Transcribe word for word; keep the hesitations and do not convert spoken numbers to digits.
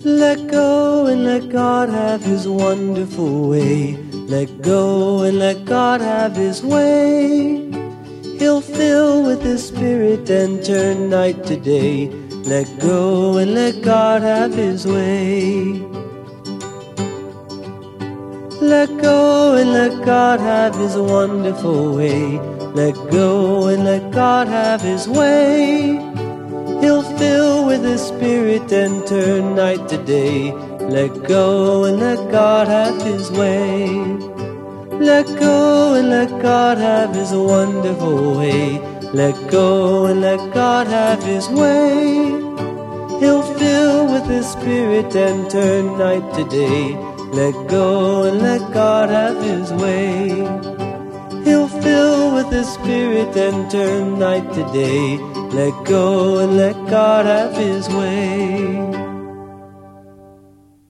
Let go and let God have His wonderful way. Let go and let God have His way. He'll fill with His Spirit and turn night to day. Let go and let God have His way. Let go and let God have His wonderful way. Let go and let God have His way. He'll fill with His Spirit and turn night to day. Let go and let God have His way. Let go and let God have His wonderful way. Let go and let God have His way. He'll fill with His Spirit and turn night to day. Let go and let God have His way. He'll fill with His Spirit and turn night to day. Let go and let God have His way.